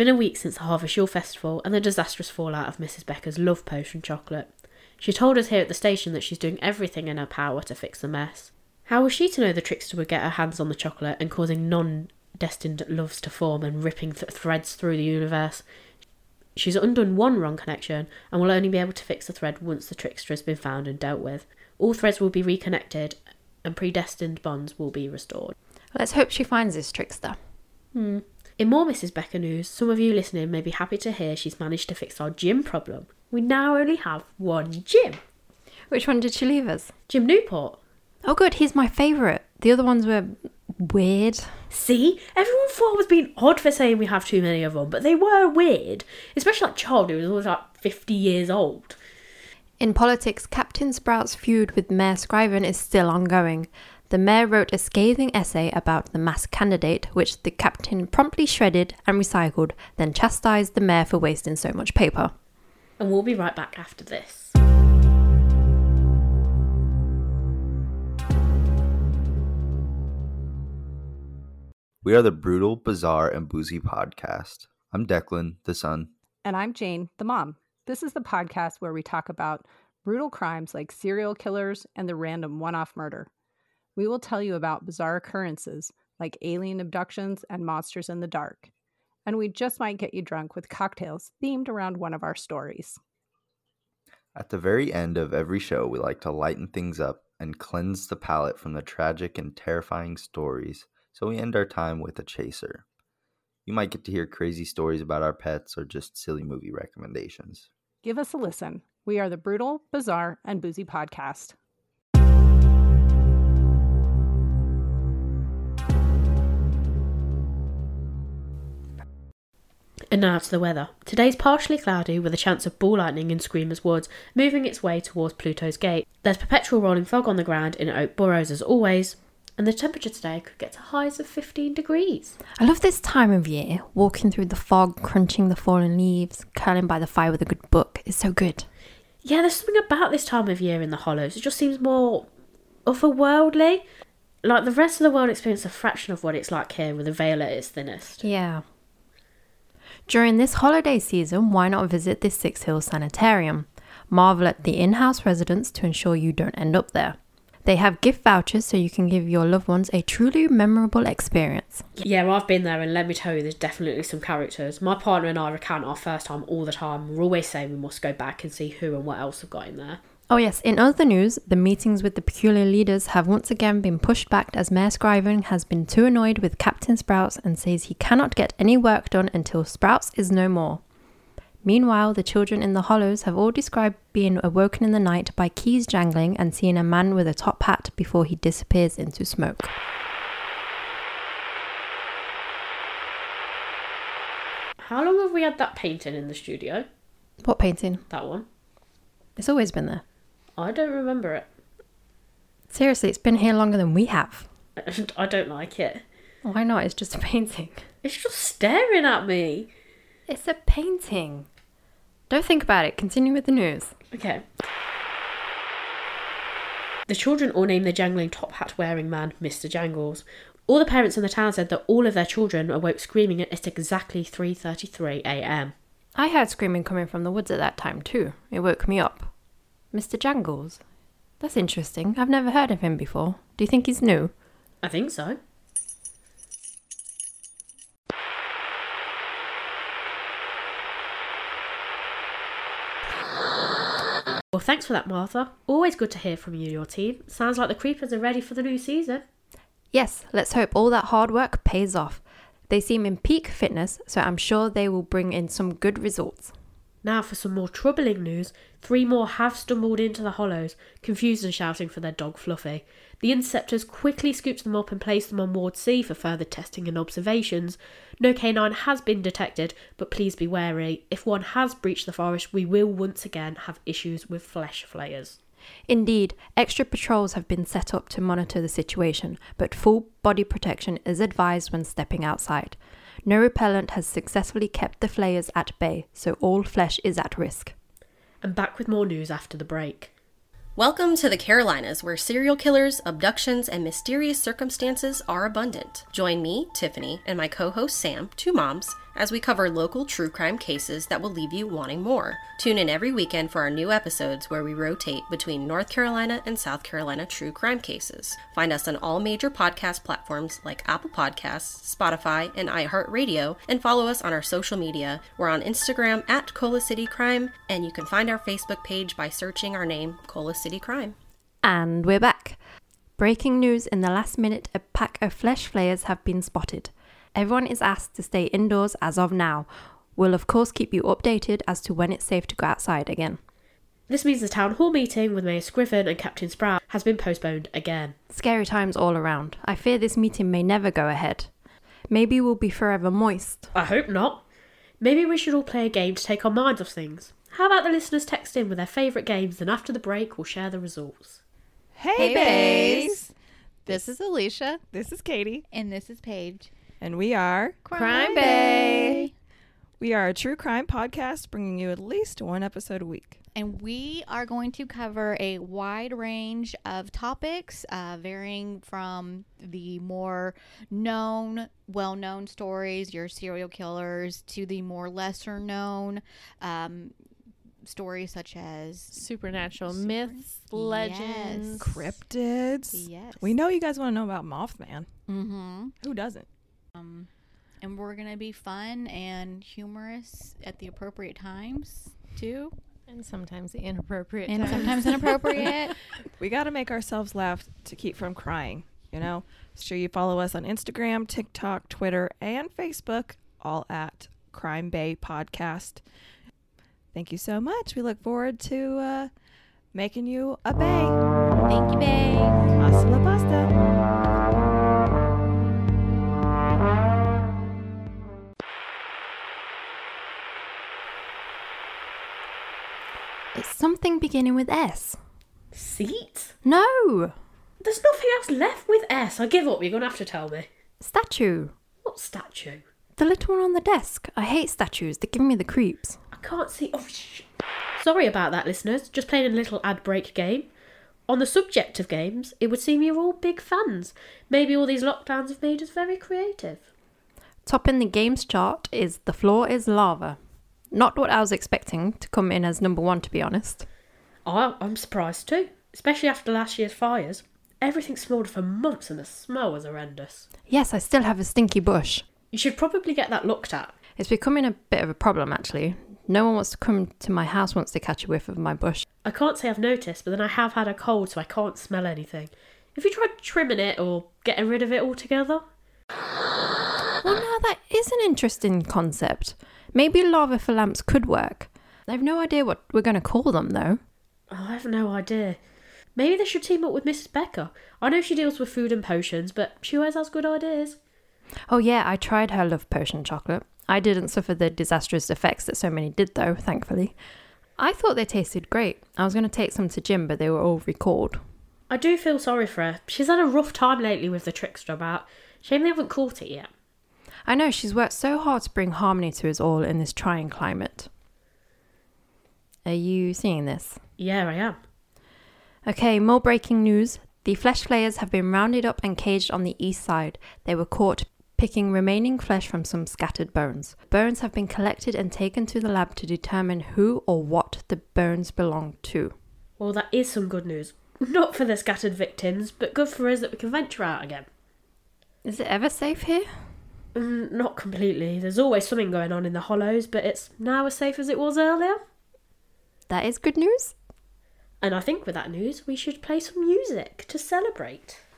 been a week since the Harvest Yule Festival and the disastrous fallout of Mrs. Becker's love potion chocolate. She told us here at the station that she's doing everything in her power to fix the mess. How was she to know the trickster would get her hands on the chocolate and causing non-destined loves to form and ripping threads through the universe? She's undone one wrong connection and will only be able to fix the thread once the trickster has been found and dealt with. All threads will be reconnected and predestined bonds will be restored. Let's hope she finds this trickster. In more Mrs. Becker news, some of you listening may be happy to hear she's managed to fix our gym problem. We now only have one gym. Which one did she leave us? Jim Newport. Oh good, he's my favourite. The other ones were weird. See? Everyone thought I was being odd for saying we have too many of them, but they were weird. Especially like Charlie, who was always like 50 years old. In politics, Captain Sprout's feud with Mayor Scriven is still ongoing. The mayor wrote a scathing essay about the mass candidate, which the captain promptly shredded and recycled, then chastised the mayor for wasting so much paper. And we'll be right back after this. We are the Brutal, Bizarre, and Boozy podcast. I'm Declan, the son. And I'm Jane, the mom. This is the podcast where we talk about brutal crimes like serial killers and the random one-off murder. We will tell you about bizarre occurrences like alien abductions and monsters in the dark. And we just might get you drunk with cocktails themed around one of our stories. At the very end of every show, we like to lighten things up and cleanse the palate from the tragic and terrifying stories, so we end our time with a chaser. You might get to hear crazy stories about our pets or just silly movie recommendations. Give us a listen. We are the Brutal, Bizarre, and Boozy podcast. And now to the weather. Today's partially cloudy with a chance of ball lightning in Screamers Woods, moving its way towards Pluto's Gate. There's perpetual rolling fog on the ground in Oak Burrows as always, and the temperature today could get to highs of 15 degrees. I love this time of year, walking through the fog, crunching the fallen leaves, curling by the fire with a good book. It's so good. Yeah, there's something about this time of year in the Hollows. It just seems more otherworldly. Like the rest of the world experienced a fraction of what it's like here with the veil at its thinnest. Yeah. During this holiday season, why not visit the Six Hills Sanitarium? Marvel at the in-house residents to ensure you don't end up there. They have gift vouchers so you can give your loved ones a truly memorable experience. Yeah, well, I've been there and let me tell you, there's definitely some characters. My partner and I recount our first time all the time. We're always saying we must go back and see who and what else have got in there. Oh yes, in other news, the meetings with the peculiar leaders have once again been pushed back as Mayor Scriven has been too annoyed with Captain Sprouts and says he cannot get any work done until Sprouts is no more. Meanwhile, the children in the Hollows have all described being awoken in the night by keys jangling and seeing a man with a top hat before he disappears into smoke. How long have we had that painting in the studio? What painting? That one. It's always been there. I don't remember it. Seriously, it's been here longer than we have. I don't like it. Why not? It's just a painting. It's just staring at me. It's a painting. Don't think about it. Continue with the news. Okay. The children all named the jangling top hat wearing man Mr. Jangles. All the parents in the town said that all of their children awoke screaming at exactly 3:33 a.m. I heard screaming coming from the woods at that time too. It woke me up. Mr. Jangles? That's interesting. I've never heard of him before. Do you think he's new? I think so. Well, thanks for that, Martha. Always good to hear from you and your team. Sounds like the Creepers are ready for the new season. Yes, let's hope all that hard work pays off. They seem in peak fitness, so I'm sure they will bring in some good results. Now for some more troubling news. 3 more have stumbled into the Hollows, confused and shouting for their dog Fluffy. The interceptors quickly scooped them up and placed them on Ward C for further testing and observations. No canine has been detected, but please be wary. If one has breached the forest, we will once again have issues with flesh flayers. Indeed, extra patrols have been set up to monitor the situation, but full body protection is advised when stepping outside. No repellent has successfully kept the flayers at bay, so all flesh is at risk. And back with more news after the break. Welcome to the Carolinas, where serial killers, abductions, and mysterious circumstances are abundant. Join me, Tiffany, and my co-host Sam, 2 moms, as we cover local true crime cases that will leave you wanting more. Tune in every weekend for our new episodes where we rotate between North Carolina and South Carolina true crime cases. Find us on all major podcast platforms like Apple Podcasts, Spotify, and iHeartRadio, and follow us on our social media. We're on Instagram at Cola City Crime, and you can find our Facebook page by searching our name, Cola City Crime. And we're back. Breaking news: in the last minute, a pack of flesh flayers have been spotted. Everyone is asked to stay indoors as of now. We'll of course keep you updated as to when it's safe to go outside again. This means the town hall meeting with Mayor Scriven and Captain Sprout has been postponed again. Scary times all around. I fear this meeting may never go ahead. Maybe we'll be forever moist. I hope not. Maybe we should all play a game to take our minds off things. How about the listeners text in with their favourite games, and after the break we'll share the results. Hey, babes! This is Alicia. This is Katie. And this is Paige. And we are Crime Bay. We are a true crime podcast bringing you at least one episode a week. And we are going to cover a wide range of topics, varying from the more known, well-known stories, your serial killers, to the more lesser-known stories such as supernatural myths, legends, cryptids. Yes. We know you guys want to know about Mothman. Mm-hmm. Who doesn't? And we're going to be fun and humorous at the appropriate times, too. and sometimes inappropriate. And times. sometimes inappropriate. We got to make ourselves laugh to keep from crying, you know? So you follow us on Instagram, TikTok, Twitter, and Facebook, all at Crime Bay Podcast. Thank you so much. We look forward to making you a bay. Thank you, babe. Hasta la pasta. It's something beginning with S. Seat? No! There's nothing else left with S. I give up. You're going to have to tell me. Statue. What statue? The little one on the desk. I hate statues. They give me the creeps. I can't see. Oh, sorry about that, listeners. Just playing a little ad break game. On the subject of games, it would seem you're all big fans. Maybe all these lockdowns have made us very creative. Topping the games chart is The Floor is Lava. Not what I was expecting to come in as number one, to be honest. I'm surprised too, especially after last year's fires. Everything smelled for months and the smell was horrendous. Yes, I still have a stinky bush. You should probably get that looked at. It's becoming a bit of a problem, actually. No one wants to come to my house once they catch a whiff of my bush. I can't say I've noticed, but then I have had a cold, so I can't smell anything. Have you tried trimming it or getting rid of it altogether? Well, now that is an interesting concept. Maybe lava for lamps could work. I have no idea what we're going to call them, though. Oh, I have no idea. Maybe they should team up with Mrs. Becker. I know she deals with food and potions, but she always has good ideas. Oh yeah, I tried her love potion chocolate. I didn't suffer the disastrous effects that so many did, though, thankfully. I thought they tasted great. I was going to take some to Jim, but they were all recalled. I do feel sorry for her. She's had a rough time lately with the trickster about. Shame they haven't caught it yet. I know, she's worked so hard to bring harmony to us all in this trying climate. Are you seeing this? Yeah, I am. Okay, more breaking news. The flesh flayers have been rounded up and caged on the east side. They were caught picking remaining flesh from some scattered bones. Bones have been collected and taken to the lab to determine who or what the bones belong to. Well, that is some good news. Not for the scattered victims, but good for us that we can venture out again. Is it ever safe here? Not completely. There's always something going on in the hollows, but it's now as safe as it was earlier. That is good news. And I think with that news, we should play some music to celebrate.